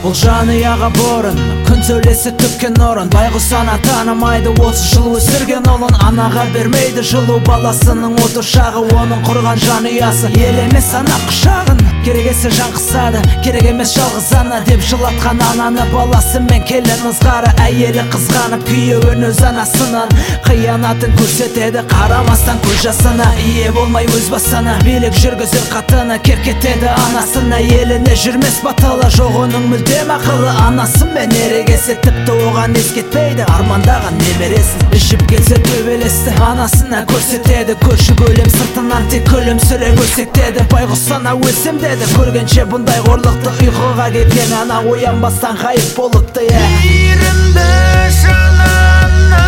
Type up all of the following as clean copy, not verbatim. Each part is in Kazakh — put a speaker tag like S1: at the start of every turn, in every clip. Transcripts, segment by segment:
S1: Бұл жанұяға бұрын күн сәулесі төккен орын. Байғұс ана танымайды осы жыл өсірген ұлын. Анаға бермейді жылу баласының отыршағы, оның құрған жанұясы ел емес ана құшағын. Керек есе жан қысады, керек емес жалғыз ана деп жылатқан ананы баласы мен келін ызғары. Әйелі қызғанып күйеуін өз анасынан қиянатын көрсетеді қарамастан көз жасына. Ие болмай өз басына билік жүргізер қатыны, керкетеді анасын. Әйеліне жүрмес баталы, жоқ оның мүлдем ақылы. Анасы мен ерегесі тіпті оған ескетпейді, армандаған немересін ішіп келсе төбелесті анасына көрсетеді. Көрші көлем сыртынан тек күлімсірей көрсетеді. Байғұс ана өлсем деді, көргенше бұндай қорлықты. Ұйқыға кеткен ана оянбастан ғайып болыпты.
S2: Мейірімді жанына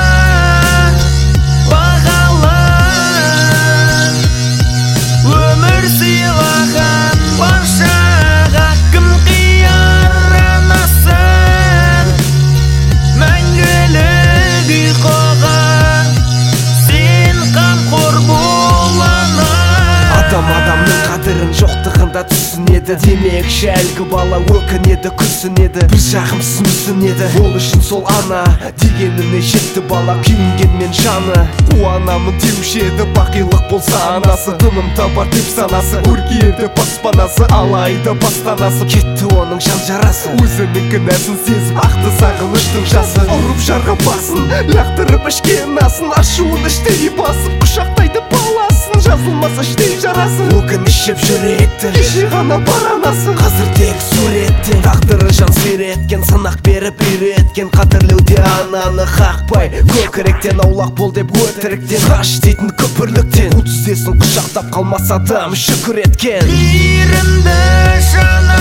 S2: бағалы өмір сыйлаған баршаға кім қияр анасын. Мәңгілік ұйқыға сен қамқор бол ана.
S3: Адам адамның қадірін жоқтығында түсінеді. Демекші әлгі бала өкінеді, күрсінеді, бір жағымсыз мүсінеді. Ол үшін сол ана дегеніне жетті бала, күйінгенмен жаны. Қуанамын деуші еді, бақилық болса анасы. Тыным табар деп санасы, көргенде баспанасы. Алайда бастанасы кетті оның жан жарасы. Өзінің кінәсін сезіп ақты сағыныштың жасы. Ұрып жарға басын, лақтырып ішкен асын. Ашуын іштей басып құшақтайды баласын. Жазылмаса іштей жарасын, өкінішіп жүректі кеше ғана бар анасы. Қазір тек суретте тағдыры жан сүйреткен, сынақ беріп үйреткен. Қадірлеуде ананы қақпай, көкіректен аулақ бол деп өтіріктен. Қаш дейтін көпірліктен, ұтсесін құшақтап қалмас адам шүкір еткен.
S2: Мейірімді жана